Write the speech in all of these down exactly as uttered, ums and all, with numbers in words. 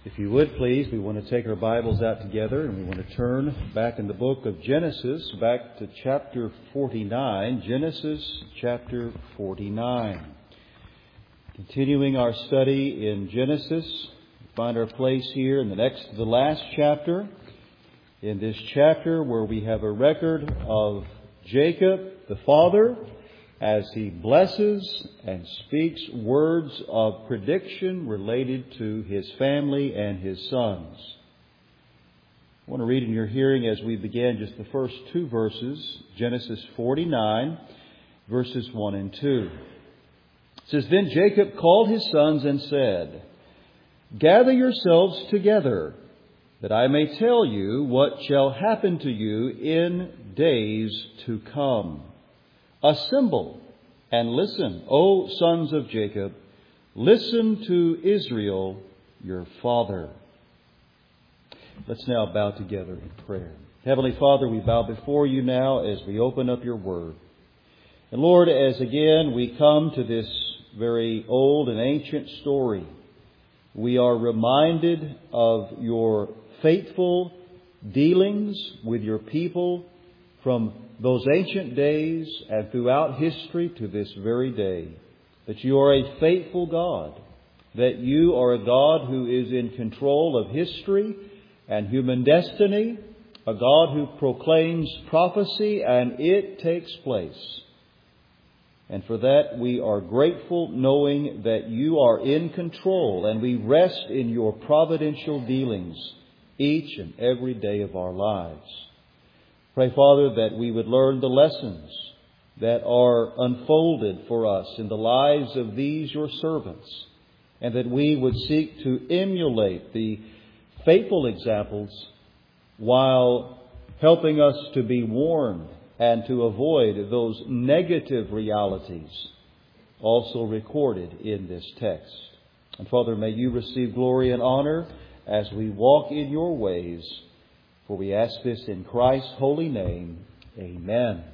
If you would please, we want to take our Bibles out together and we want to turn back in the book of Genesis, back to chapter forty-nine. Genesis chapter forty-nine. Continuing our study in Genesis, we find our place here in the next to the last chapter. In this chapter where we have a record of Jacob, the father, as he blesses and speaks words of prediction related to his family and his sons. I want to read in your hearing as we begin just the first two verses, Genesis forty-nine, verses one and two. It says, "Then Jacob called his sons and said, 'Gather yourselves together, that I may tell you what shall happen to you in days to come. Assemble and listen, O sons of Jacob. Listen to Israel, your father.'" Let's now bow together in prayer. Heavenly Father, we bow before you now as we open up your word. And Lord, as again we come to this very old and ancient story, we are reminded of your faithful dealings with your people from those ancient days and throughout history to this very day. That you are a faithful God. That you are a God who is in control of history and human destiny. A God who proclaims prophecy and it takes place. And for that we are grateful, knowing that you are in control and we rest in your providential dealings each and every day of our lives. Pray, Father, that we would learn the lessons that are unfolded for us in the lives of these your servants, and that we would seek to emulate the faithful examples while helping us to be warned and to avoid those negative realities also recorded in this text. And Father, may you receive glory and honor as we walk in your ways. For we ask this in Christ's holy name. Amen.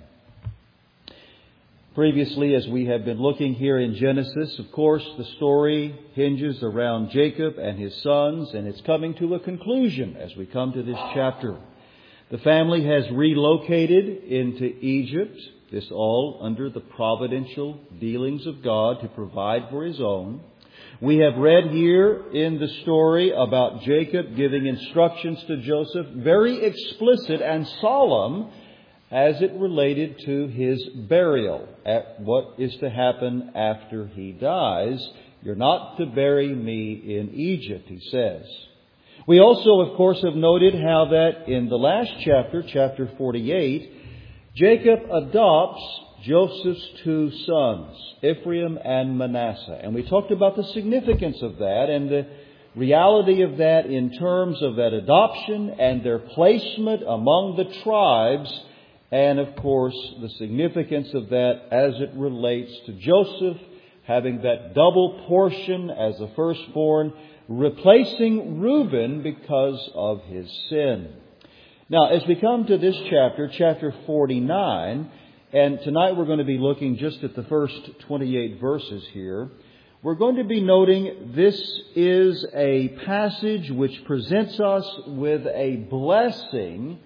Previously, as we have been looking here in Genesis, of course, the story hinges around Jacob and his sons, and it's coming to a conclusion as we come to this chapter. The family has relocated into Egypt, this all under the providential dealings of God to provide for His own. We have read here in the story about Jacob giving instructions to Joseph, very explicit and solemn as it related to his burial, at what is to happen after he dies. "You're not to bury me in Egypt," he says. We also, of course, have noted how that in the last chapter, chapter forty-eight, Jacob adopts Joseph's two sons, Ephraim and Manasseh. And we talked about the significance of that and the reality of that in terms of that adoption and their placement among the tribes. And, of course, the significance of that as it relates to Joseph having that double portion as a firstborn, replacing Reuben because of his sin. Now, as we come to this chapter, chapter forty-nine, and tonight we're going to be looking just at the first twenty-eight verses here. We're going to be noting this is a passage which presents us with a blessing,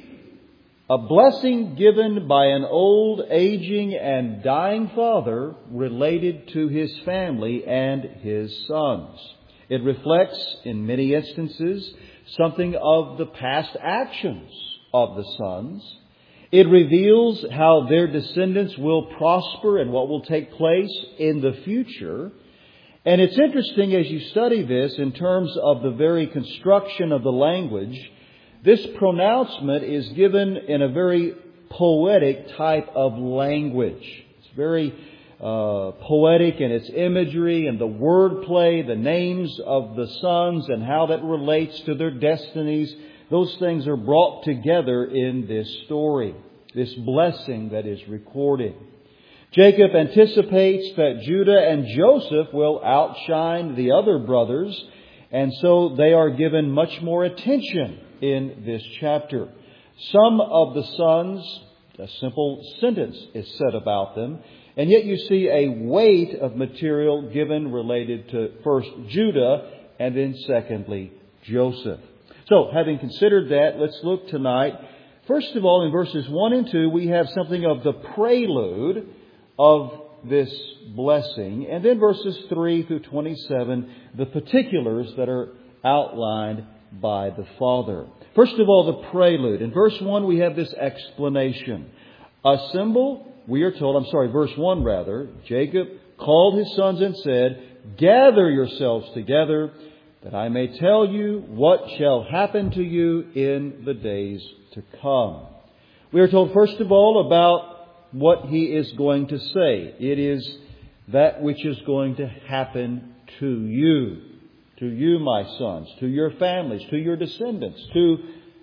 a blessing given by an old, aging, and dying father related to his family and his sons. It reflects, in many instances, something of the past actions of the sons. It reveals how their descendants will prosper and what will take place in the future. And it's interesting as you study this in terms of the very construction of the language. This pronouncement is given in a very poetic type of language. It's very uh, poetic in its imagery and the wordplay, the names of the sons and how that relates to their destinies. Those things are brought together in this story, this blessing that is recorded. Jacob anticipates that Judah and Joseph will outshine the other brothers, and so they are given much more attention in this chapter. Some of the sons, a simple sentence is said about them, and yet you see a weight of material given related to first Judah and then secondly, Joseph. So, having considered that, let's look tonight. First of all, in verses one and two, we have something of the prelude of this blessing. And then verses three through twenty-seven, the particulars that are outlined by the Father. First of all, the prelude. In verse one, we have this explanation. Assemble, we are told, I'm sorry, verse one rather, Jacob called his sons and said, gather yourselves together, that I may tell you what shall happen to you in the days to come. We are told, first of all, about what he is going to say. It is that which is going to happen to you. To you, my sons, to your families, to your descendants, to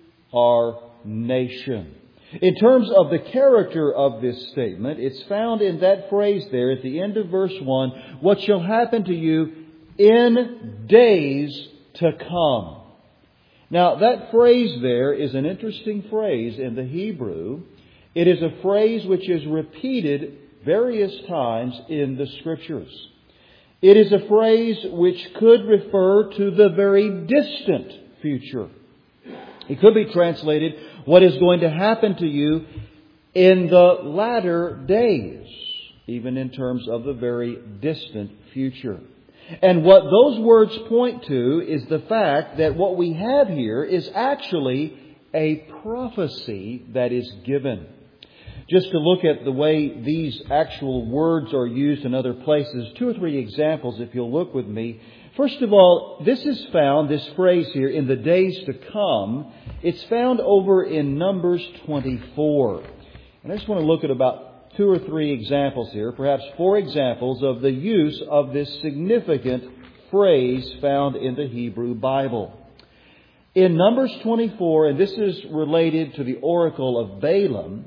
our nation. In terms of the character of this statement, it's found in that phrase there at the end of verse one, what shall happen to you in days to come. Now, that phrase there is an interesting phrase in the Hebrew. It is a phrase which is repeated various times in the Scriptures. It is a phrase which could refer to the very distant future. It could be translated, what is going to happen to you in the latter days, even in terms of the very distant future. And what those words point to is the fact that what we have here is actually a prophecy that is given. Just to look at the way these actual words are used in other places, two or three examples if you'll look with me. First of all, this is found, this phrase here, in the days to come. It's found over in Numbers twenty-four. And I just want to look at about two or three examples here, perhaps four examples of the use of this significant phrase found in the Hebrew Bible. In Numbers twenty-four, and this is related to the oracle of Balaam,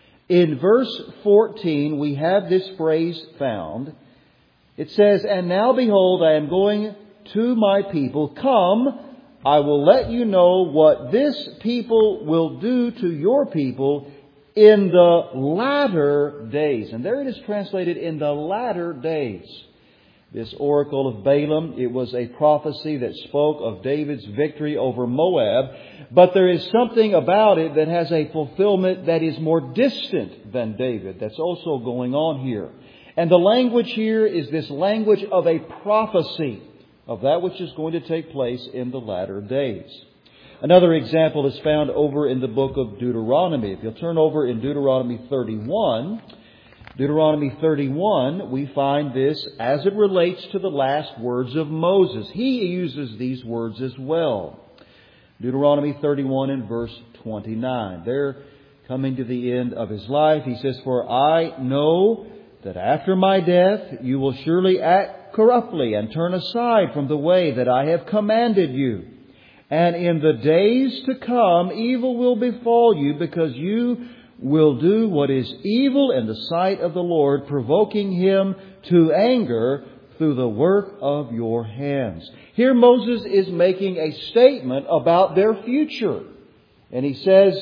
in verse fourteen, we have this phrase found. It says, and now behold, I am going to my people. Come, I will let you know what this people will do to your people in the latter days. And there it is translated, in the latter days. This oracle of Balaam, it was a prophecy that spoke of David's victory over Moab. But there is something about it that has a fulfillment that is more distant than David. That's also going on here. And the language here is this language of a prophecy of that which is going to take place in the latter days. Another example is found over in the book of Deuteronomy. If you'll turn over in Deuteronomy thirty-one, Deuteronomy thirty-one, we find this as it relates to the last words of Moses. He uses these words as well. Deuteronomy thirty-one and verse twenty-nine. There, coming to the end of his life, he says, for I know that after my death you will surely act corruptly and turn aside from the way that I have commanded you. And in the days to come evil will befall you, because you will do what is evil in the sight of the Lord, provoking Him to anger through the work of your hands. Here Moses is making a statement about their future. And he says,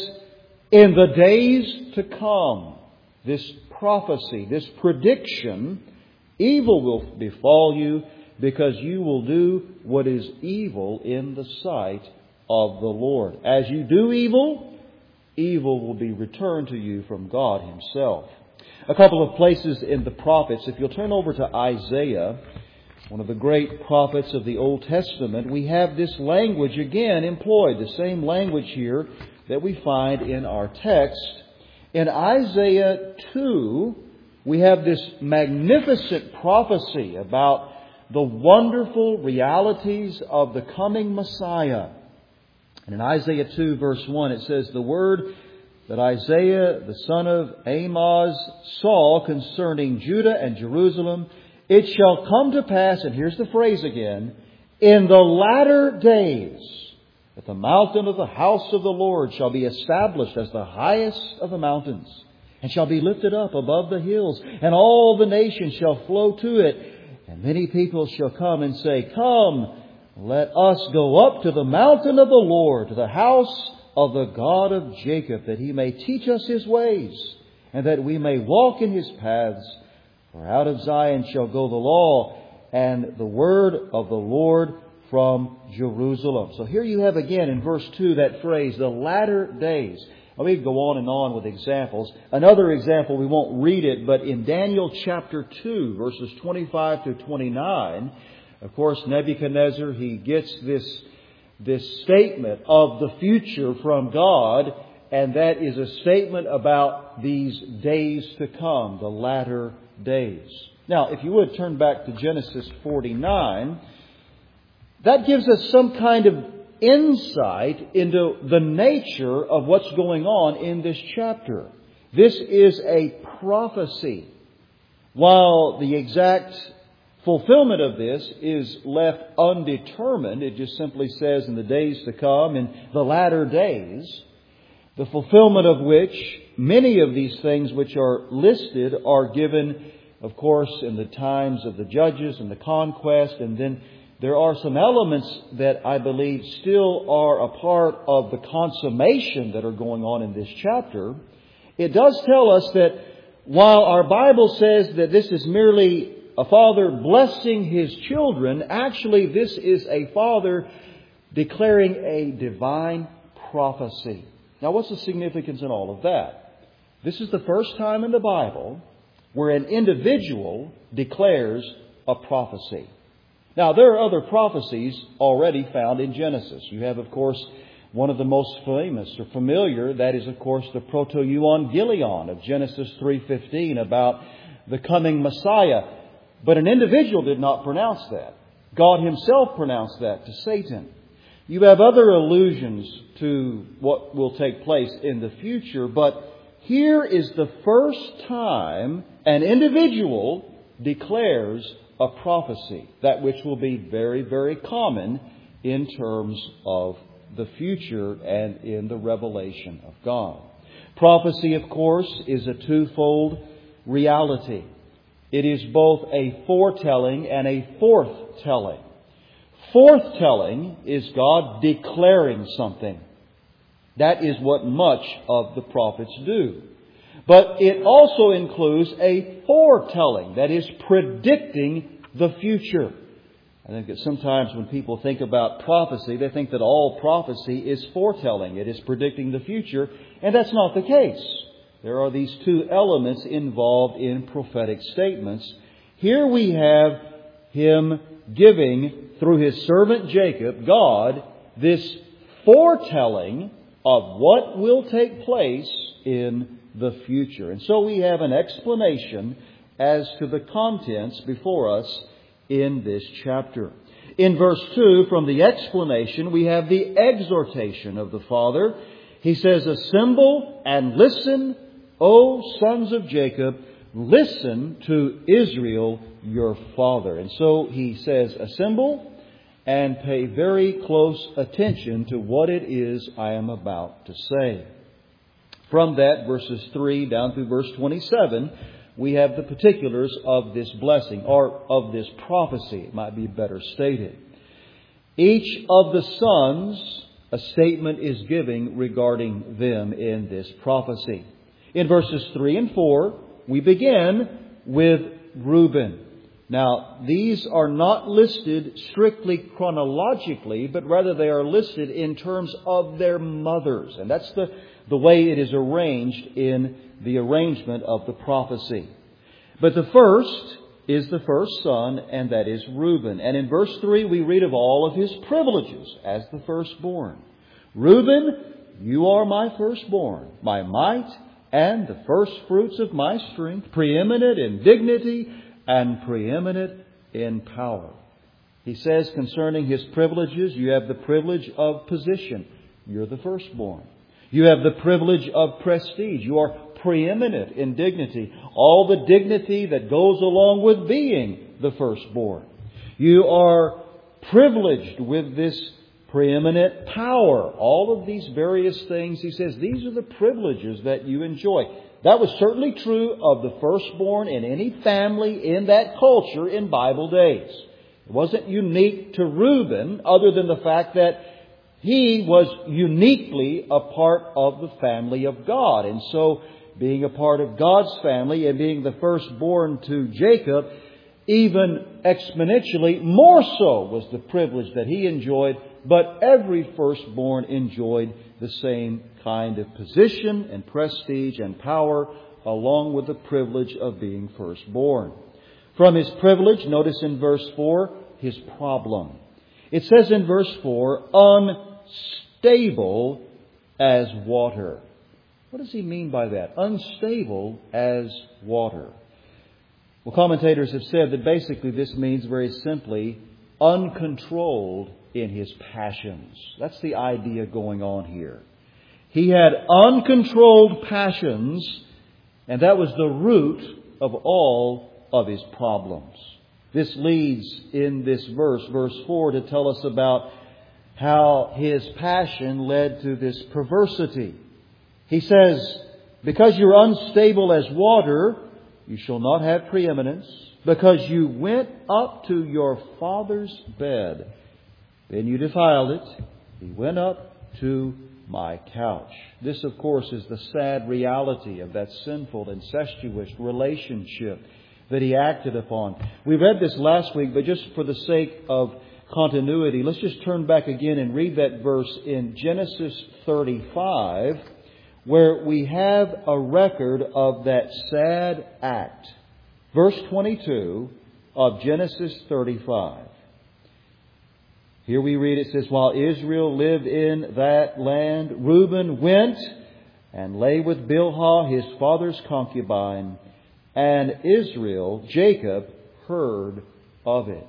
in the days to come, this prophecy, this prediction, evil will befall you, because you will do what is evil in the sight of the Lord. As you do evil, evil will be returned to you from God Himself. A couple of places in the prophets, if you'll turn over to Isaiah, one of the great prophets of the Old Testament, we have this language again employed, the same language here that we find in our text. In Isaiah two, we have this magnificent prophecy about the wonderful realities of the coming Messiah. And in Isaiah two verse one it says, the word that Isaiah the son of Amoz saw concerning Judah and Jerusalem, it shall come to pass, and here's the phrase again, in the latter days, that the mountain of the house of the Lord shall be established as the highest of the mountains, and shall be lifted up above the hills, and all the nations shall flow to it. And many people shall come and say, come, let us go up to the mountain of the Lord, to the house of the God of Jacob, that He may teach us His ways, and that we may walk in His paths. For out of Zion shall go the law, and the word of the Lord from Jerusalem. So here you have again in verse two that phrase, the latter days. Well, we could go on and on with examples. Another example, we won't read it, but in Daniel chapter two, verses twenty-five to twenty-nine, of course, Nebuchadnezzar, he gets this, this statement of the future from God, and that is a statement about these days to come, the latter days. Now, if you would turn back to Genesis forty-nine, that gives us some kind of insight into the nature of what's going on in this chapter. This is a prophecy. While the exact fulfillment of this is left undetermined, it just simply says in the days to come, in the latter days, the fulfillment of which many of these things which are listed are given, of course, in the times of the judges and the conquest, and then there are some elements that I believe still are a part of the consummation that are going on in this chapter. It does tell us that while our Bible says that this is merely a father blessing his children, actually this is a father declaring a divine prophecy. Now, what's the significance in all of that? This is the first time in the Bible where an individual declares a prophecy. Now, there are other prophecies already found in Genesis. You have, of course, one of the most famous or familiar, that is, of course, the proto-euangelion of Genesis three fifteen about the coming Messiah. But an individual did not pronounce that. God Himself pronounced that to Satan. You have other allusions to what will take place in the future, but here is the first time an individual declares a prophecy, that which will be very, very common in terms of the future and in the revelation of God. Prophecy, of course, is a twofold reality. It is both a foretelling and a forthtelling. Forthtelling is God declaring something. That is what much of the prophets do. But it also includes a foretelling, that is predicting the future. I think that sometimes when people think about prophecy, they think that all prophecy is foretelling. It is predicting the future, and that's not the case. There are these two elements involved in prophetic statements. Here we have Him giving, through His servant Jacob, God, this foretelling of what will take place in the future. And so we have an explanation as to the contents before us in this chapter. In verse two, from the explanation, we have the exhortation of the Father. He says, "Assemble and listen, O sons of Jacob, listen to Israel your father." And so he says, assemble and pay very close attention to what it is I am about to say. From that, verses three down through verse twenty-seven, we have the particulars of this blessing, or of this prophecy, it might be better stated. Each of the sons, a statement is given regarding them in this prophecy. In verses three and four, we begin with Reuben. Now, these are not listed strictly chronologically, but rather they are listed in terms of their mothers. And that's the, the way it is arranged in the arrangement of the prophecy. But the first is the first son, and that is Reuben. And in verse three, we read of all of his privileges as the firstborn. Reuben, you are my firstborn, my might, and the first fruits of my strength, preeminent in dignity and preeminent in power. He says concerning his privileges, you have the privilege of position. You're the firstborn. You have the privilege of prestige. You are preeminent in dignity. All the dignity that goes along with being the firstborn. You are privileged with this preeminent power. All of these various things, he says, these are the privileges that you enjoy. That was certainly true of the firstborn in any family in that culture in Bible days. It wasn't unique to Reuben, other than the fact that he was uniquely a part of the family of God. And so, being a part of God's family and being the firstborn to Jacob, even exponentially more so was the privilege that he enjoyed, but every firstborn enjoyed the same kind of position and prestige and power, along with the privilege of being firstborn. From his privilege, notice in verse four, his problem. It says in verse four, unstable as water. What does he mean by that? Unstable as water. Well, commentators have said that basically this means very simply uncontrolled in his passions. That's the idea going on here. He had uncontrolled passions, and that was the root of all of his problems. This leads in this verse, verse four, to tell us about how his passion led to this perversity. He says, because you're unstable as water, you shall not have preeminence, because you went up to your father's bed. Then you defiled it. He went up to my couch. This, of course, is the sad reality of that sinful, incestuous relationship that he acted upon. We read this last week, but just for the sake of continuity, let's just turn back again and read that verse in Genesis thirty-five, where we have a record of that sad act. Verse twenty-two of Genesis thirty-five. Here we read, it says, while Israel lived in that land, Reuben went and lay with Bilhah, his father's concubine, and Israel, Jacob, heard of it.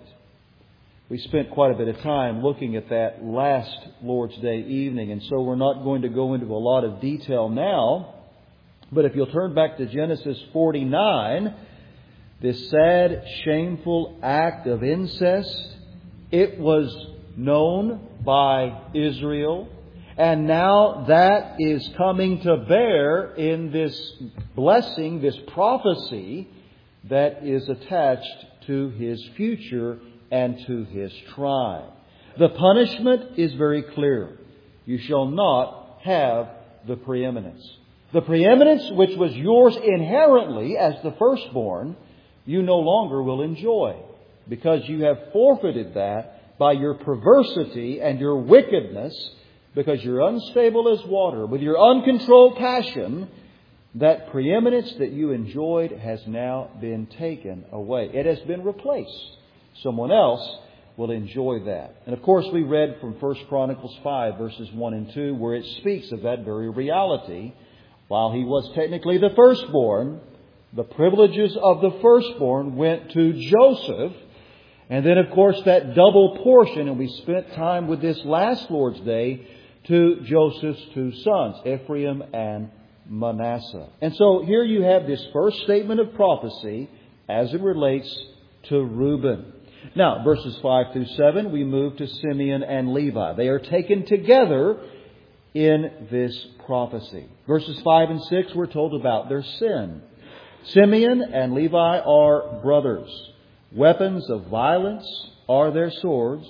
We spent quite a bit of time looking at that last Lord's Day evening, and so we're not going to go into a lot of detail now. But if you'll turn back to Genesis forty-nine, this sad, shameful act of incest, it was known by Israel, and now that is coming to bear in this blessing, this prophecy that is attached to his future and to his tribe. The punishment is very clear. You shall not have the preeminence. The preeminence which was yours inherently as the firstborn, you no longer will enjoy, because you have forfeited that by your perversity and your wickedness, because you're unstable as water. With your uncontrolled passion, that preeminence that you enjoyed has now been taken away. It has been replaced. Someone else will enjoy that. And of course, we read from First Chronicles five, verses one and two, where it speaks of that very reality. While he was technically the firstborn, the privileges of the firstborn went to Joseph. And then, of course, that double portion, and we spent time with this last Lord's Day, to Joseph's two sons, Ephraim and Manasseh. And so here you have this first statement of prophecy as it relates to Reuben. Now, verses five through seven, we move to Simeon and Levi. They are taken together in this prophecy. Verses five and six, we're told about their sin. Simeon and Levi are brothers. Weapons of violence are their swords.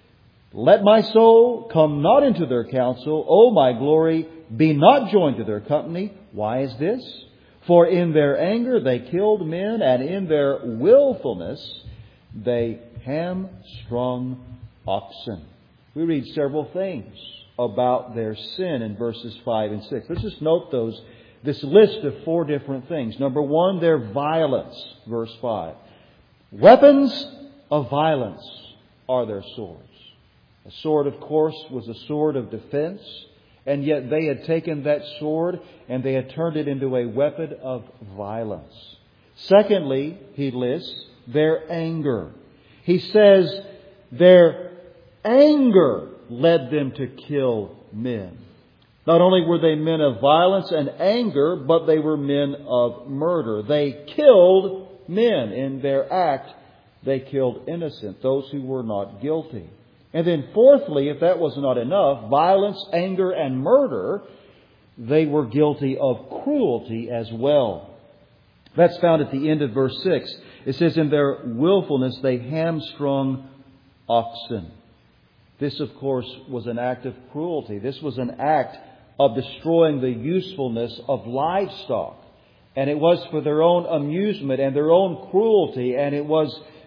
Let my soul come not into their counsel. O my glory, be not joined to their company. Why is this? For in their anger they killed men, and in their willfulness they hamstrung oxen. We read several things about their sin in verses five and six. Let's just note those. This list of four different things. Number one, their violence. Verse five. Weapons of violence are their swords. A sword, of course, was a sword of defense, and yet they had taken that sword and they had turned it into a weapon of violence. Secondly, he lists their anger. He says their anger led them to kill men. Not only were they men of violence and anger, but they were men of murder. They killed men. In their act, they killed innocent, those who were not guilty. And then fourthly, if that was not enough, violence, anger, and murder, they were guilty of cruelty as well. That's found at the end of verse six. It says, in their willfulness they hamstrung oxen. This, of course, was an act of cruelty. This was an act of destroying the usefulness of livestock. And it was for their own amusement and their own cruelty. And it was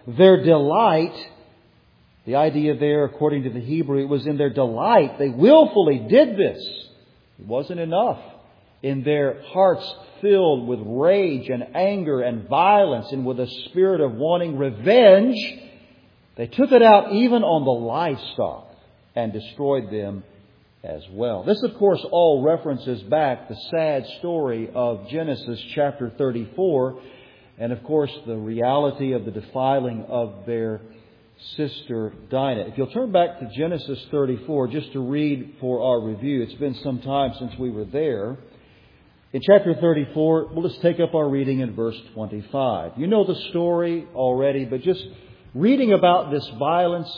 their delight, the idea there, according to the Hebrew, it was in their delight. They willfully did this. It wasn't enough. In their hearts filled with rage and anger and violence and with a spirit of wanting revenge, they took it out even on the livestock and destroyed them as well. This, of course, all references back the sad story of Genesis chapter thirty-four, and, of course, the reality of the defiling of their sister Dinah. If you'll turn back to Genesis thirty-four, just to read for our review. It's been some time since we were there. In chapter thirty-four, we'll just take up our reading in verse twenty-five. You know the story already, but just reading about this violence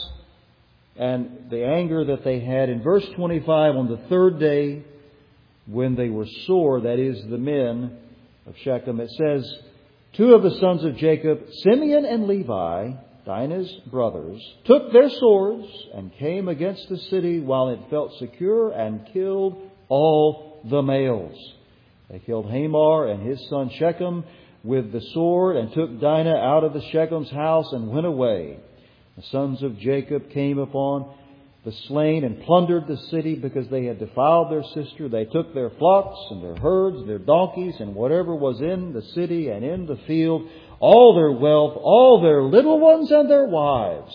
and the anger that they had. In verse twenty-five, on the third day, when they were sore, that is, the men of Shechem, it says, two of the sons of Jacob, Simeon and Levi, Dinah's brothers, took their swords and came against the city while it felt secure and killed all the males. They killed Hamor and his son Shechem with the sword and took Dinah out of the Shechem's house and went away. The sons of Jacob came upon the slain and plundered the city because they had defiled their sister. They took their flocks and their herds, their donkeys, and whatever was in the city and in the field, all their wealth, all their little ones and their wives,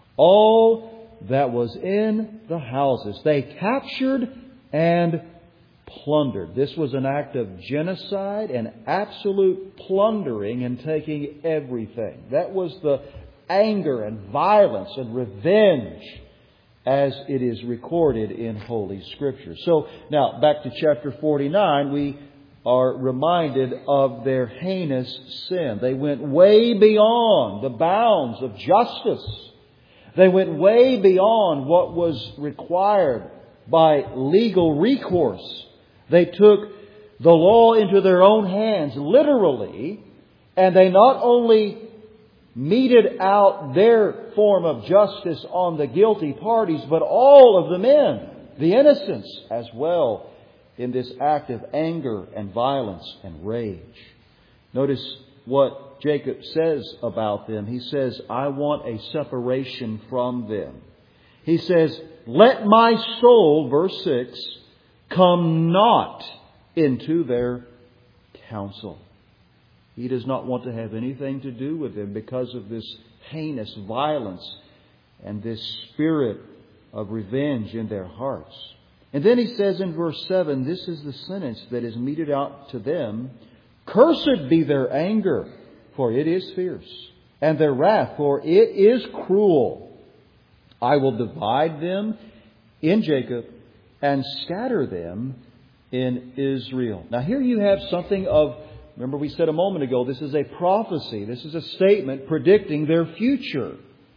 all that was in the houses. They captured and plundered. This was an act of genocide and absolute plundering and taking everything. That was the anger and violence and revenge as it is recorded in Holy Scripture. So now back to chapter forty-nine, we are reminded of their heinous sin. They went way beyond the bounds of justice. They went way beyond what was required by legal recourse. They took the law into their own hands, literally, and they not only meted out their form of justice on the guilty parties, but all of the men, the innocents as well, in this act of anger and violence and rage. Notice what Jacob says about them. He says, I want a separation from them. He says, let my soul, verse six, come not into their counsel. He does not want to have anything to do with them because of this heinous violence and this spirit of revenge in their hearts. And then he says in verse seven, this is the sentence that is meted out to them. Cursed be their anger, for it is fierce, and their wrath, for it is cruel. I will divide them in Jacob and scatter them in Israel. Now here you have something of, remember we said a moment ago, this is a prophecy. This is a statement predicting their future.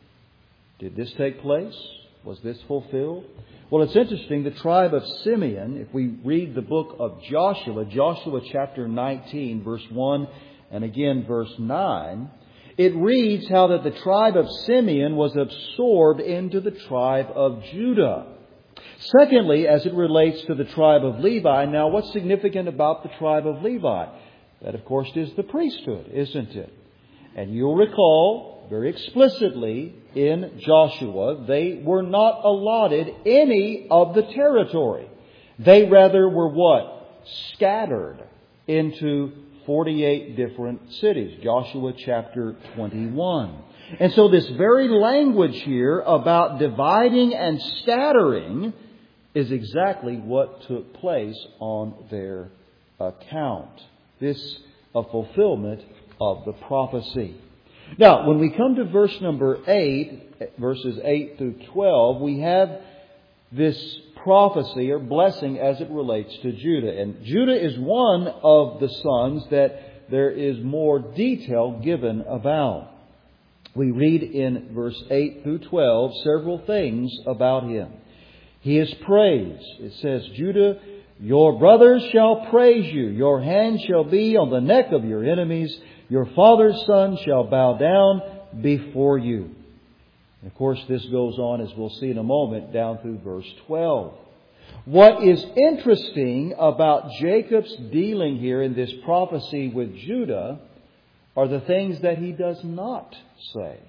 Did this take place? Was this fulfilled? Well, it's interesting. The tribe of Simeon, if we read the book of Joshua, Joshua chapter nineteen, verse one, and again verse nine, it reads how that the tribe of Simeon was absorbed into the tribe of Judah. Secondly, as it relates to the tribe of Levi, now what's significant about the tribe of Levi? That, of course, is the priesthood, isn't it? And you'll recall very explicitly in Joshua, they were not allotted any of the territory. They rather were what? Scattered into forty-eight different cities. Joshua chapter twenty-one. And so this very language here about dividing and scattering is exactly what took place on their account. This a fulfillment of the prophecy. Now, when we come to verse number eight, verses eight through twelve, we have this prophecy or blessing as it relates to Judah. And Judah is one of the sons that there is more detail given about. We read in verse eight through twelve several things about him. He is praised. It says, Judah, your brothers shall praise you. Your hand shall be on the neck of your enemies. Your father's son shall bow down before you. And of course, this goes on, as we'll see in a moment, down through verse twelve. What is interesting about Jacob's dealing here in this prophecy with Judah are the things that he does not say.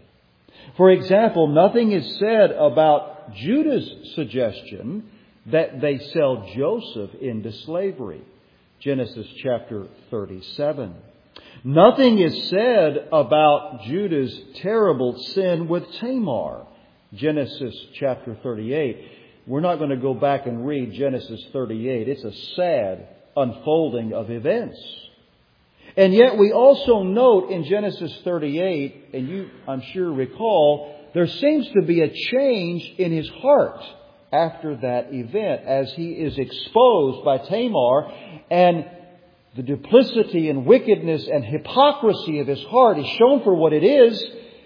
For example, nothing is said about Judah's suggestion that they sell Joseph into slavery. Genesis chapter thirty-seven. Nothing is said about Judah's terrible sin with Tamar. Genesis chapter thirty-eight. We're not going to go back and read Genesis thirty-eight. It's a sad unfolding of events. And yet we also note in Genesis thirty-eight, and you, I'm sure, recall, there seems to be a change in his heart after that event as he is exposed by Tamar, and the duplicity and wickedness and hypocrisy of his heart is shown for what it is.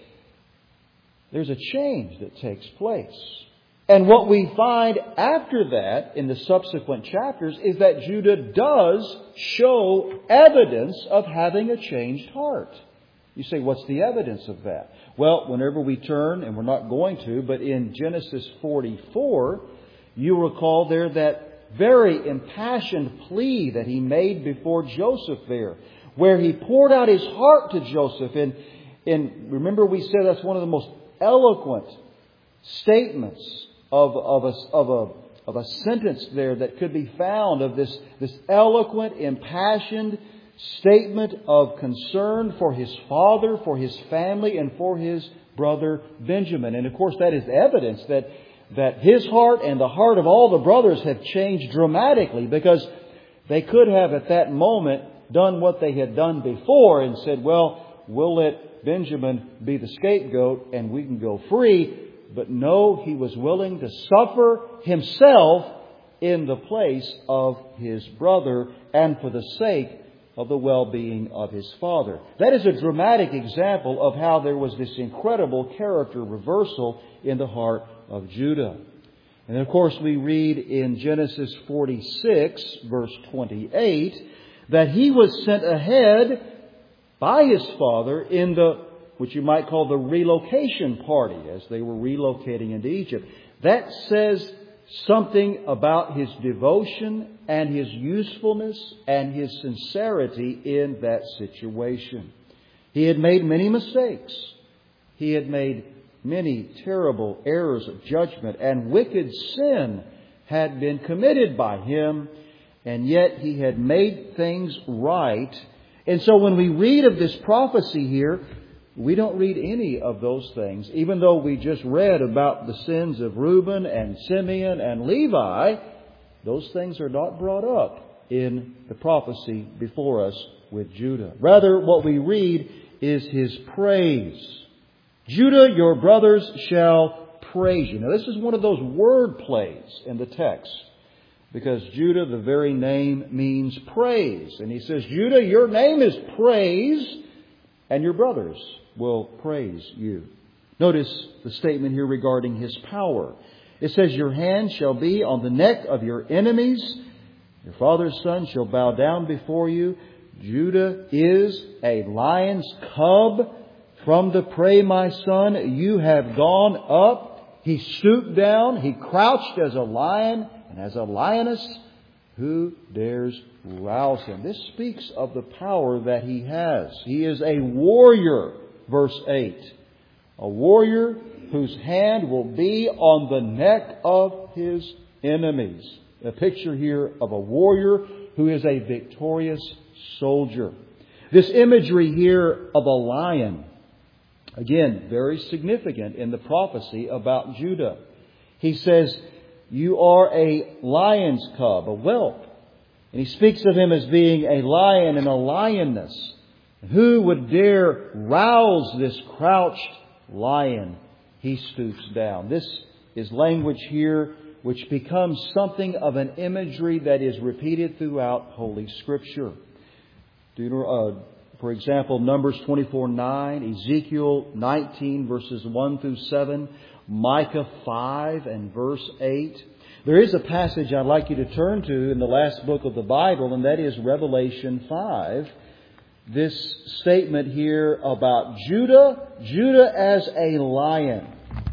There's a change that takes place. And what we find after that in the subsequent chapters is that Judah does show evidence of having a changed heart. You say, what's the evidence of that? Well, whenever we turn, and we're not going to, but in Genesis forty-four, you recall there that very impassioned plea that he made before Joseph there, where he poured out his heart to Joseph. And, and remember we said that's one of the most eloquent statements of, of, a, of, a, of a sentence there that could be found, of this, this eloquent, impassioned statement of concern for his father, for his family, and for his brother Benjamin. And of course that is evidence that that his heart and the heart of all the brothers have changed dramatically, because they could have at that moment done what they had done before and said, well, we'll let Benjamin be the scapegoat and we can go free. But no, he was willing to suffer himself in the place of his brother and for the sake of the well-being of his father. That is a dramatic example of how there was this incredible character reversal in the heart of Judah. And of course we read in Genesis forty-six verse twenty-eight that he was sent ahead by his father in the, which you might call the relocation party, as they were relocating into Egypt. That says something about his devotion and his usefulness and his sincerity in that situation. He had made many mistakes. He had made many terrible errors of judgment, and wicked sin had been committed by him, and yet he had made things right. And so when we read of this prophecy here, we don't read any of those things, even though we just read about the sins of Reuben and Simeon and Levi. Those things are not brought up in the prophecy before us with Judah. Rather, what we read is his praise. Judah, your brothers shall praise you. Now, this is one of those word plays in the text, because Judah, the very name, means praise. And he says, Judah, your name is praise, and your brothers will praise you. Notice the statement here regarding his power. It says, your hand shall be on the neck of your enemies. Your father's son shall bow down before you. Judah is a lion's cub. From the prey, my son, you have gone up. He stooped down. He crouched as a lion and as a lioness. Who dares rouse him? This speaks of the power that he has. He is a warrior, verse eight. A warrior whose hand will be on the neck of his enemies. A picture here of a warrior who is a victorious soldier. This imagery here of a lion, again, very significant in the prophecy about Judah. He says, you are a lion's cub, a whelp. And he speaks of him as being a lion and a lioness. Who would dare rouse this crouched lion? He stoops down. This is language here which becomes something of an imagery that is repeated throughout Holy Scripture. Deuteronomy, uh, For example, Numbers twenty-four nine, Ezekiel nineteen verses one through seven, Micah five and verse eight. There is a passage I'd like you to turn to in the last book of the Bible, and that is Revelation five. This statement here about Judah, Judah as a lion.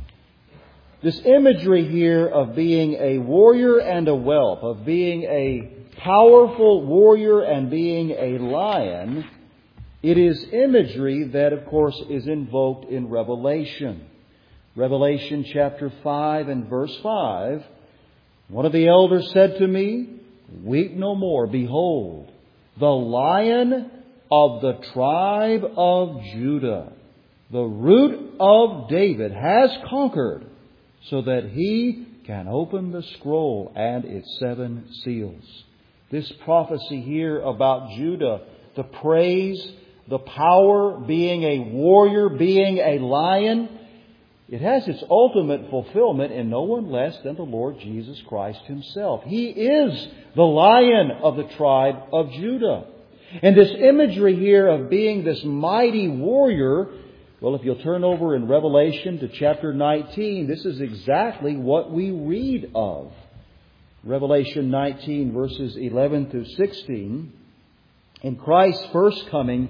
This imagery here of being a warrior and a whelp, of being a powerful warrior and being a lion, It is imagery that, of course, is invoked in Revelation. Revelation chapter five and verse five. One of the elders said to me, "Weep no more. Behold, the Lion of the tribe of Judah, the root of David, has conquered, so that He can open the scroll and its seven seals." This prophecy here about Judah, the praise, the power, being a warrior, being a lion, it has its ultimate fulfillment in no one less than the Lord Jesus Christ Himself. He is the Lion of the tribe of Judah. And this imagery here of being this mighty warrior, well, if you'll turn over in Revelation to chapter nineteen, this is exactly what we read of. Revelation nineteen, verses eleven through sixteen. In Christ's first coming,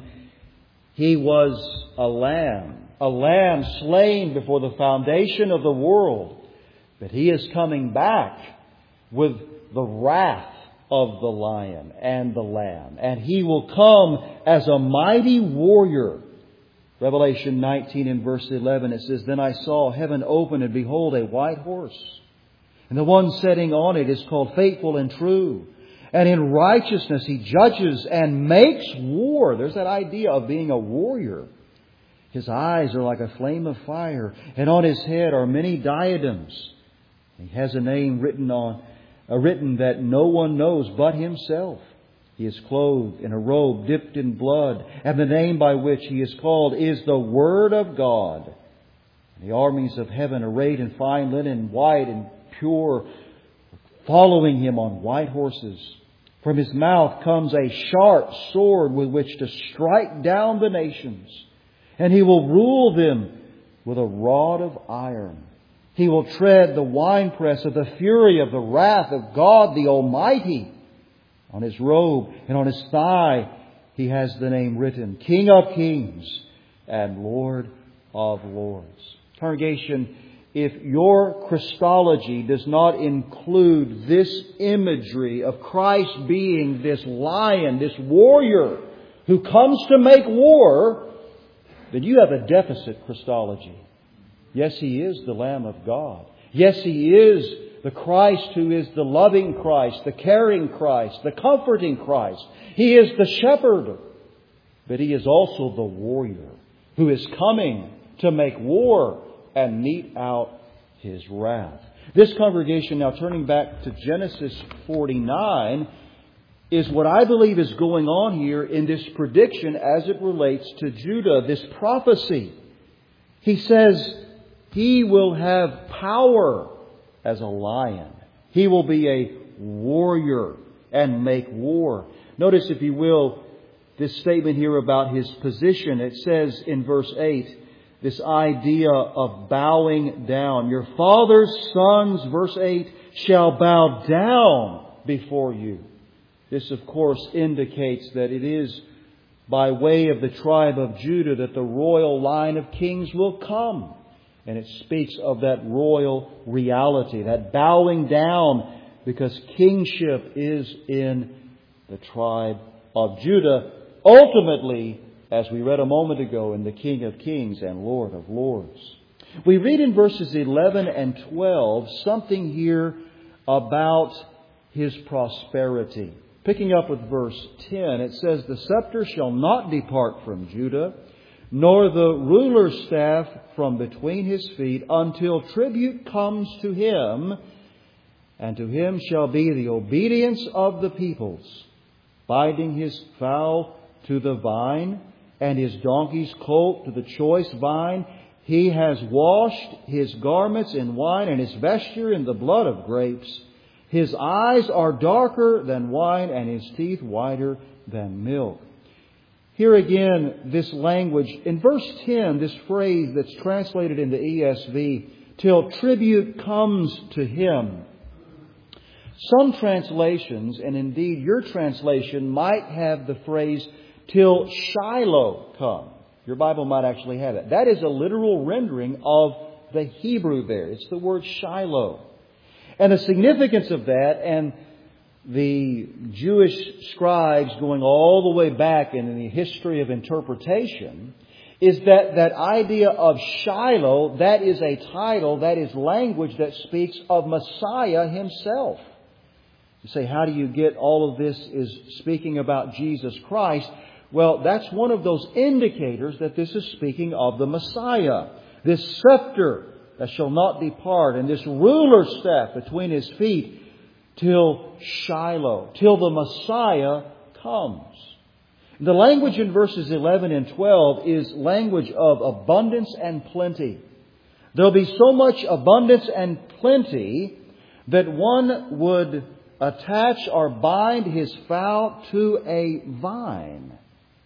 He was a lamb, a lamb slain before the foundation of the world. But He is coming back with the wrath of the lion and the lamb. And He will come as a mighty warrior. Revelation nineteen and verse eleven, it says, "Then I saw heaven open, and behold, a white horse. And the one sitting on it is called Faithful and True. And in righteousness He judges and makes war." There's that idea of being a warrior. "His eyes are like a flame of fire, and on His head are many diadems. He has a name written on, uh, written that no one knows but Himself. He is clothed in a robe dipped in blood, and the name by which He is called is the Word of God. And the armies of heaven, arrayed in fine linen, white and pure, following Him on white horses. From His mouth comes a sharp sword with which to strike down the nations. And He will rule them with a rod of iron. He will tread the winepress of the fury of the wrath of God the Almighty. On His robe and on His thigh He has the name written, King of Kings and Lord of Lords." Congregation, if your Christology does not include this imagery of Christ being this lion, this warrior who comes to make war, then you have a deficit Christology. Yes, He is the Lamb of God. Yes, He is the Christ who is the loving Christ, the caring Christ, the comforting Christ. He is the shepherd. But He is also the warrior who is coming to make war and mete out His wrath. This congregation, now turning back to Genesis forty-nine, is what I believe is going on here in this prediction as it relates to Judah, this prophecy. He says He will have power as a lion. He will be a warrior and make war. Notice, if you will, this statement here about His position. It says in verse eight, this idea of bowing down. "Your father's sons," verse eight, "shall bow down before you." This, of course, indicates that it is by way of the tribe of Judah that the royal line of kings will come. And it speaks of that royal reality, that bowing down, because kingship is in the tribe of Judah. Ultimately, as we read a moment ago, in the King of Kings and Lord of Lords. We read in verses eleven and twelve something here about His prosperity. Picking up with verse ten, it says, "The scepter shall not depart from Judah, nor the ruler's staff from between His feet, until tribute comes to Him, and to Him shall be the obedience of the peoples, binding His fowl to the vine, and His donkey's colt to the choice vine. He has washed His garments in wine, and His vesture in the blood of grapes. His eyes are darker than wine, and His teeth whiter than milk." Here again, this language, in verse ten, this phrase that's translated in the E S V, "till tribute comes to Him." Some translations, and indeed your translation, might have the phrase, "till Shiloh come." Your Bible might actually have it. That is a literal rendering of the Hebrew there. It's the word Shiloh. And the significance of that, and the Jewish scribes going all the way back in the history of interpretation is that that idea of Shiloh, that is a title, that is language that speaks of Messiah Himself. You say, how do you get all of this is speaking about Jesus Christ? Well, that's one of those indicators that this is speaking of the Messiah. This scepter that shall not depart, and this ruler's staff between His feet, till Shiloh, till the Messiah comes. The language in verses eleven and twelve is language of abundance and plenty. There'll be so much abundance and plenty that one would attach or bind his foal to a vine,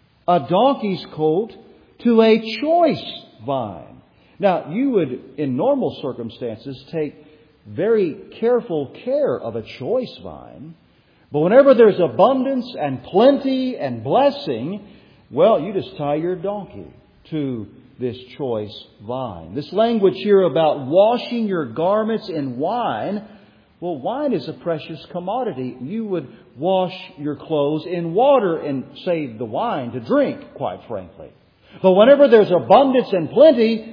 a donkey's colt to a choice vine. Now, you would, in normal circumstances, take very careful care of a choice vine. But whenever there's abundance and plenty and blessing, well, you just tie your donkey to this choice vine. This language here about washing your garments in wine, well, wine is a precious commodity. You would wash your clothes in water and save the wine to drink, quite frankly. But whenever there's abundance and plenty,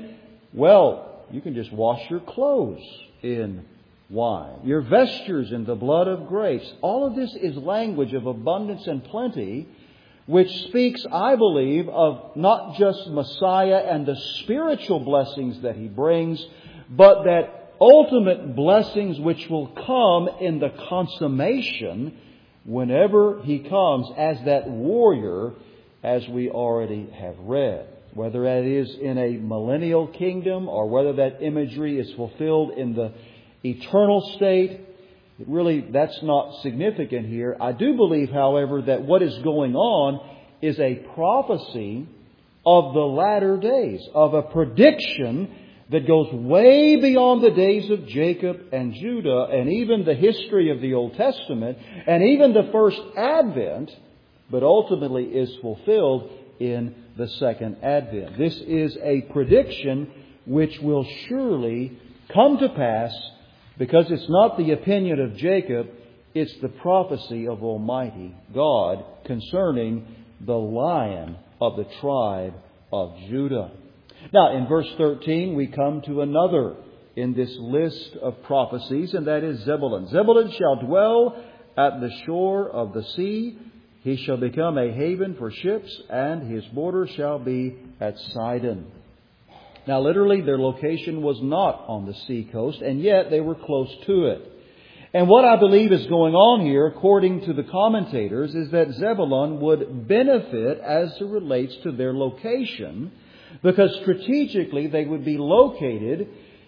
well, you can just wash your clothes in wine, your vestures in the blood of grapes. All of this is language of abundance and plenty, which speaks, I believe, of not just Messiah and the spiritual blessings that He brings, but that ultimate blessings which will come in the consummation whenever He comes as that warrior, as we already have read. Whether that is in a millennial kingdom or whether that imagery is fulfilled in the eternal state, it really, that's not significant here. I do believe, however, that what is going on is a prophecy of the latter days, of a prediction that goes way beyond the days of Jacob and Judah and even the history of the Old Testament and even the first advent, but ultimately is fulfilled in the second advent. This is a prediction which will surely come to pass, because it's not the opinion of Jacob, it's the prophecy of Almighty God concerning the Lion of the tribe of Judah. Now, in verse thirteen, we come to another in this list of prophecies, and that is Zebulun. Zebulun shall dwell at the shore of the sea. He shall become a haven for ships, and his border shall be at Sidon. Now, literally, their location was not on the sea coast, and yet they were close to it. And what I believe is going on here, according to the commentators, is that Zebulun would benefit as it relates to their location, because strategically they would be located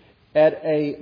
at a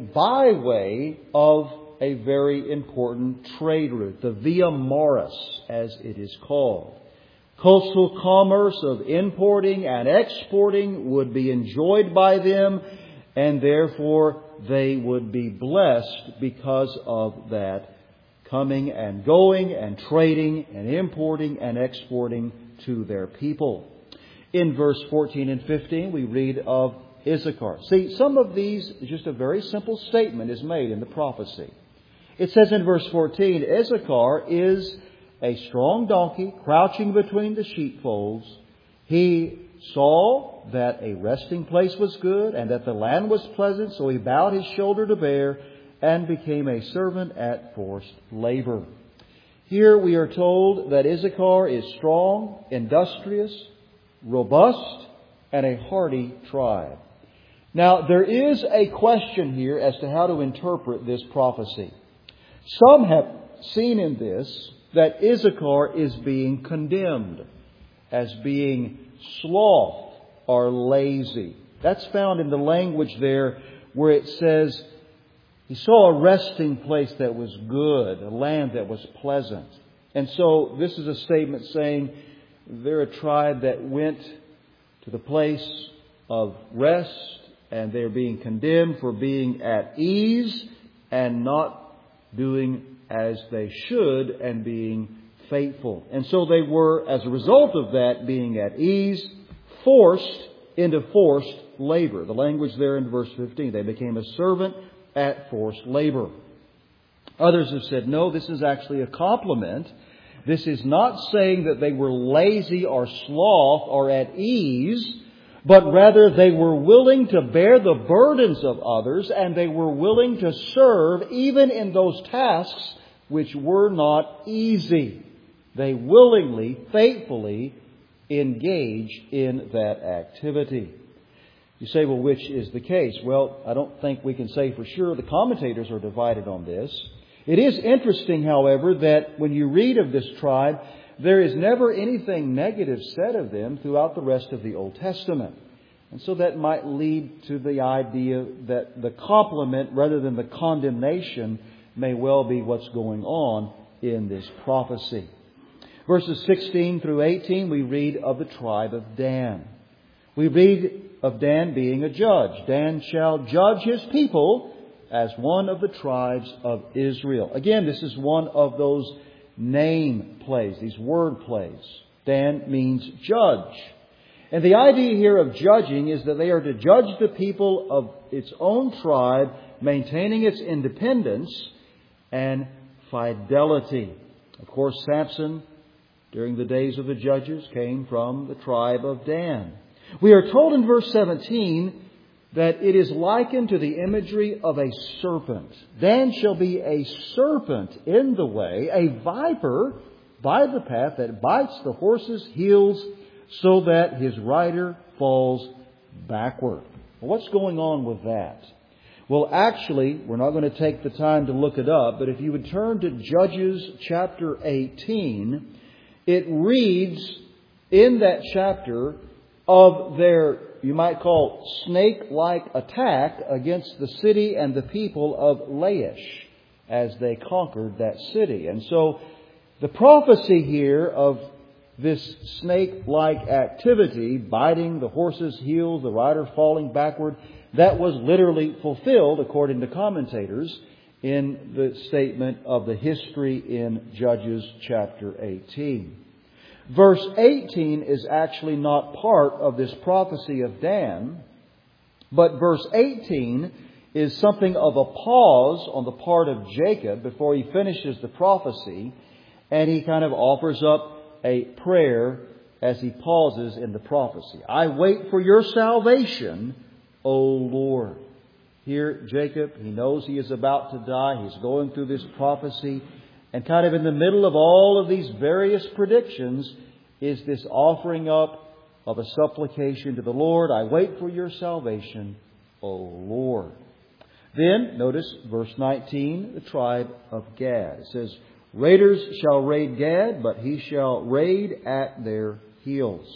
byway of a very important trade route, the Via Maris, as it is called. Coastal commerce of importing and exporting would be enjoyed by them, and therefore they would be blessed because of that coming and going and trading and importing and exporting to their people. In verse fourteen and fifteen, we read of Issachar. See, some of these, just a very simple statement is made in the prophecy. It says in verse fourteen, Issachar is a strong donkey crouching between the sheepfolds. He saw that a resting place was good and that the land was pleasant, so he bowed his shoulder to bear and became a servant at forced labor. Here we are told that Issachar is strong, industrious, robust, and a hardy tribe. Now, there is a question here as to how to interpret this prophecy. Some have seen in this that Issachar is being condemned as being sloth or lazy. That's found in the language there where it says he saw a resting place that was good, a land that was pleasant. And so this is a statement saying they're a tribe that went to the place of rest, and they're being condemned for being at ease and not doing as they should and being faithful. And so they were, as a result of that, being at ease, forced into forced labor. The language there in verse fifteen, they became a servant at forced labor. Others have said, no, this is actually a compliment. This is not saying that they were lazy or sloth or at ease, but rather they were willing to bear the burdens of others, and they were willing to serve even in those tasks which were not easy. They willingly, faithfully engage in that activity. You say, well, which is the case? Well, I don't think we can say for sure. The commentators are divided on this. It is interesting, however, that when you read of this tribe, there is never anything negative said of them throughout the rest of the Old Testament. And so that might lead to the idea that the compliment rather than the condemnation may well be what's going on in this prophecy. Verses sixteen through eighteen, we read of the tribe of Dan. We read of Dan being a judge. Dan shall judge his people as one of the tribes of Israel. Again, this is one of those name plays, these word plays. Dan means judge. And the idea here of judging is that they are to judge the people of its own tribe, maintaining its independence and fidelity. Of course, Samson, during the days of the judges, came from the tribe of Dan. We are told in verse seventeen that it is likened to the imagery of a serpent. Dan shall be a serpent in the way, a viper by the path that bites the horse's heels so that his rider falls backward. Well, what's going on with that? Well, actually, we're not going to take the time to look it up, but if you would turn to Judges chapter eighteen, it reads in that chapter of their, you might call, snake-like attack against the city and the people of Laish as they conquered that city. And so the prophecy here of this snake-like activity, biting the horse's heels, the rider falling backward, that was literally fulfilled, according to commentators, in the statement of the history in Judges chapter eighteen. Verse eighteen is actually not part of this prophecy of Dan, but verse eighteen is something of a pause on the part of Jacob before he finishes the prophecy, and he kind of offers up a prayer as he pauses in the prophecy. I wait for your salvation, O Lord. Here, Jacob, he knows he is about to die. He's going through this prophecy. And kind of in the middle of all of these various predictions is this offering up of a supplication to the Lord. I wait for your salvation, O Lord. Then, notice verse nineteen, the tribe of Gad. It says, raiders shall raid Gad, but he shall raid at their heels.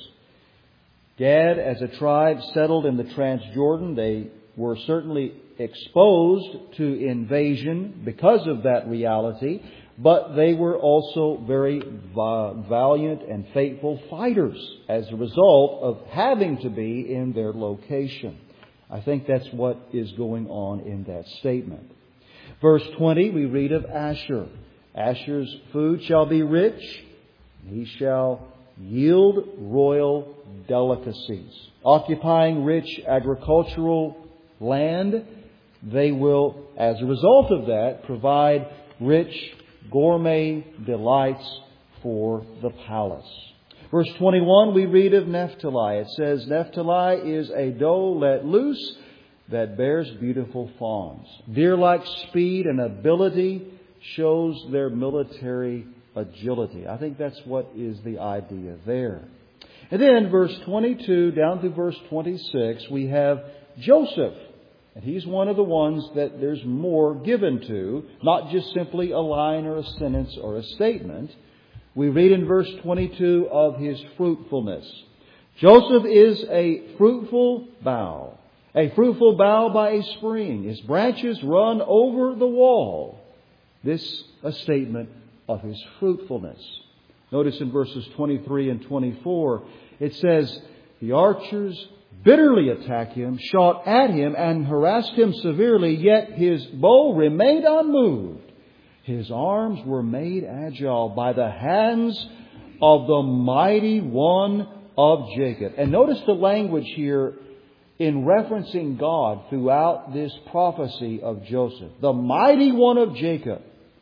Gad, as a tribe settled in the Transjordan, they were certainly exposed to invasion because of that reality, but they were also very valiant and faithful fighters as a result of having to be in their location. I think that's what is going on in that statement. Verse twenty, we read of Asher. Asher's food shall be rich. He shall yield royal delicacies. Occupying rich agricultural land, they will, as a result of that, provide rich gourmet delights for the palace. Verse twenty-one, we read of Naphtali. It says, Naphtali is a doe let loose that bears beautiful fawns. Deer-like speed and ability shows their military agility. I think that's what is the idea there. And then verse twenty-two down to verse twenty-six, we have Joseph. And he's one of the ones that there's more given to, not just simply a line or a sentence or a statement. We read in verse twenty-two of his fruitfulness. Joseph is a fruitful bough, a fruitful bough by a spring. His branches run over the wall. This a statement of his fruitfulness. Notice in verses twenty-three and twenty-four, it says, the archers bitterly attacked him, shot at him, and harassed him severely, yet his bow remained unmoved. His arms were made agile by the hands of the mighty one of Jacob. And notice the language here in referencing God throughout this prophecy of Joseph. The mighty one of Jacob.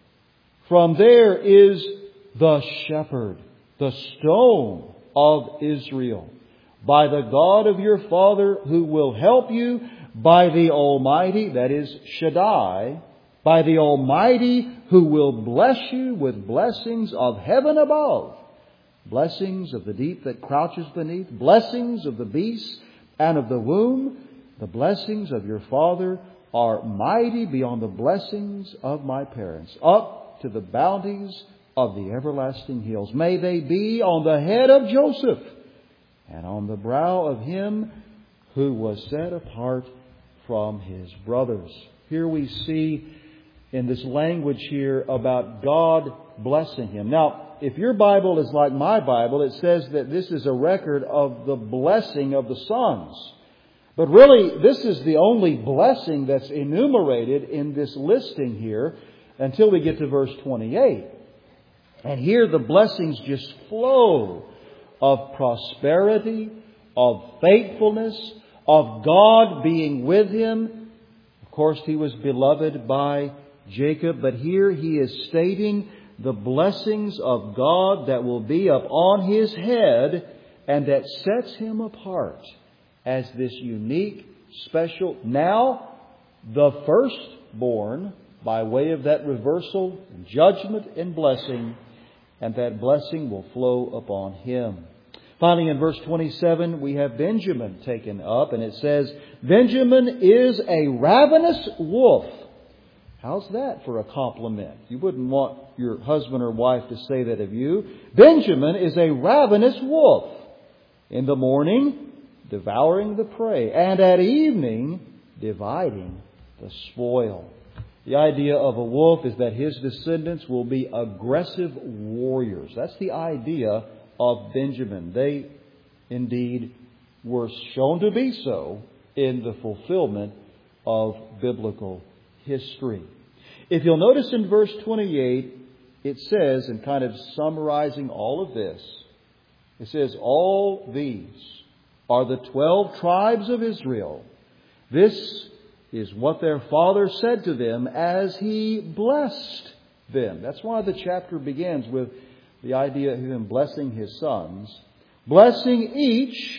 From there is the shepherd, the stone of Israel, by the God of your father who will help you, by the Almighty, that is Shaddai, by the Almighty who will bless you with blessings of heaven above, blessings of the deep that crouches beneath, blessings of the beasts and of the womb. The blessings of your father are mighty beyond the blessings of my parents, up to the bounties of the everlasting hills. May they be on the head of Joseph and on the brow of him who was set apart from his brothers. Here we see in this language here about God blessing him. Now, if your Bible is like my Bible, it says that this is a record of the blessing of the sons. But really, this is the only blessing that's enumerated in this listing here until we get to verse twenty-eight. And here the blessings just flow of prosperity, of faithfulness, of God being with him. Of course, he was beloved by Jacob, but here he is stating the blessings of God that will be upon his head and that sets him apart as this unique, special, now the firstborn, by way of that reversal, judgment and blessing, and that blessing will flow upon him. Finally, in verse twenty-seven, we have Benjamin taken up, and it says, Benjamin is a ravenous wolf. How's that for a compliment? You wouldn't want your husband or wife to say that of you. Benjamin is a ravenous wolf. In the morning, devouring the prey, and at evening, dividing the spoil. The idea of a wolf is that his descendants will be aggressive warriors. That's the idea of Benjamin. They indeed were shown to be so in the fulfillment of biblical history. If you'll notice in verse twenty-eight, it says, in kind of summarizing all of this, it says, all these are the twelve tribes of Israel. This is what their father said to them as he blessed them. That's why the chapter begins with the idea of him blessing his sons, blessing each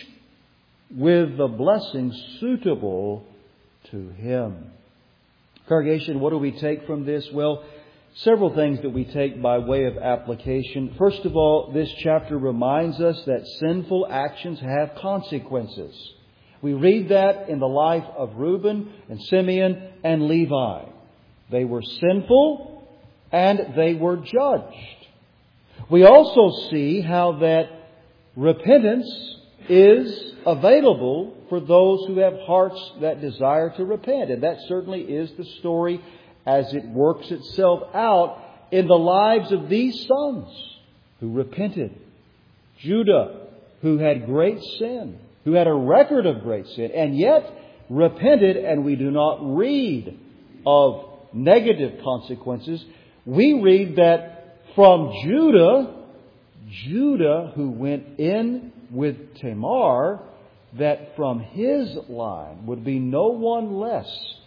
with the blessing suitable to him. Congregation, what do we take from this? Well, several things that we take by way of application. First of all, this chapter reminds us that sinful actions have consequences. We read that in the life of Reuben and Simeon and Levi. They were sinful and they were judged. We also see how that repentance is available for those who have hearts that desire to repent. And that certainly is the story as it works itself out in the lives of these sons who repented. Judah, who had great sin, who had a record of great sin, and yet repented, and we do not read of negative consequences. We read that from Judah, Judah who went in with Tamar, that from his line would be no one less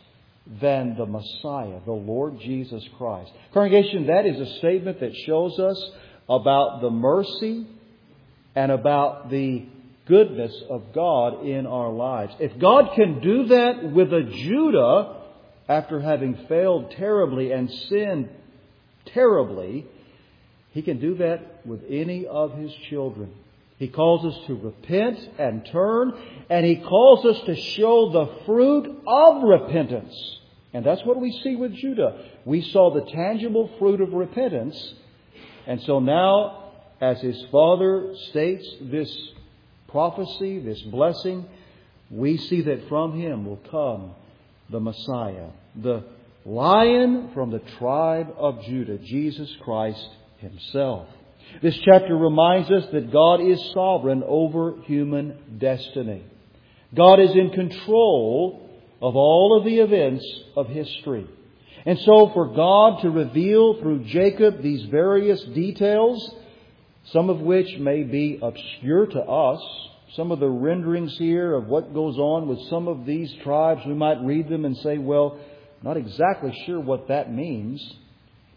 than the Messiah, the Lord Jesus Christ. Congregation, that is a statement that shows us about the mercy and about the goodness of God in our lives. If God can do that with a Judah after having failed terribly and sinned terribly, He can do that with any of His children. He calls us to repent and turn, and He calls us to show the fruit of repentance. And that's what we see with Judah. We saw the tangible fruit of repentance. And so now, as his father states this prophecy, this blessing, we see that from him will come the Messiah, the Lion from the tribe of Judah, Jesus Christ Himself. This chapter reminds us that God is sovereign over human destiny. God is in control of all of the events of history. And so for God to reveal through Jacob these various details, some of which may be obscure to us, some of the renderings here of what goes on with some of these tribes, we might read them and say, well, not exactly sure what that means.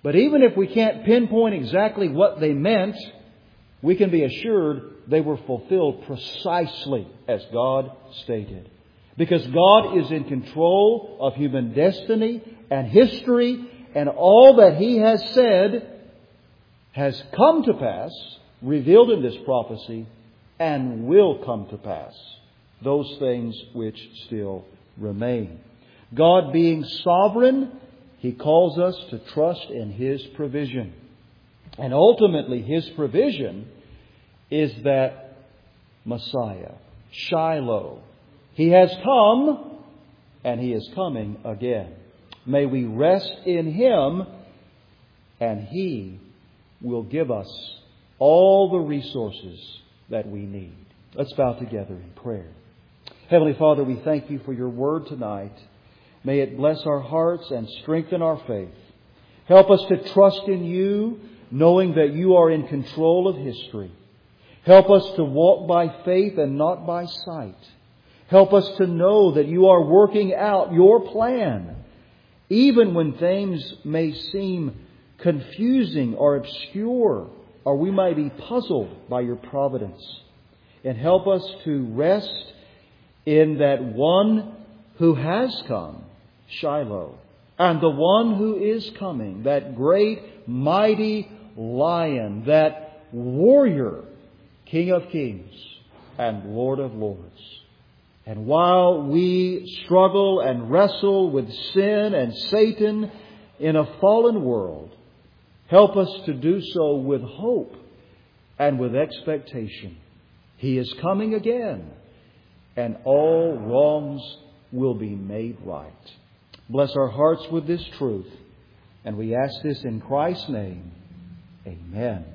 But even if we can't pinpoint exactly what they meant, we can be assured they were fulfilled precisely as God stated. Because God is in control of human destiny and history, and all that He has said has come to pass, revealed in this prophecy, and will come to pass. Those things which still remain. God being sovereign, He calls us to trust in His provision. And ultimately, His provision is that Messiah, Shiloh. He has come, and He is coming again. May we rest in Him, and He will give us all the resources that we need. Let's bow together in prayer. Heavenly Father, we thank You for Your Word tonight. May it bless our hearts and strengthen our faith. Help us to trust in You, knowing that You are in control of history. Help us to walk by faith and not by sight. Help us to know that You are working out Your plan, even when things may seem confusing or obscure, or we might be puzzled by Your providence. And help us to rest in that One who has come, Shiloh, and the One who is coming, that great, mighty Lion, that warrior, King of Kings and Lord of Lords. And while we struggle and wrestle with sin and Satan in a fallen world, help us to do so with hope and with expectation. He is coming again, and all wrongs will be made right. Bless our hearts with this truth, and we ask this in Christ's name. Amen.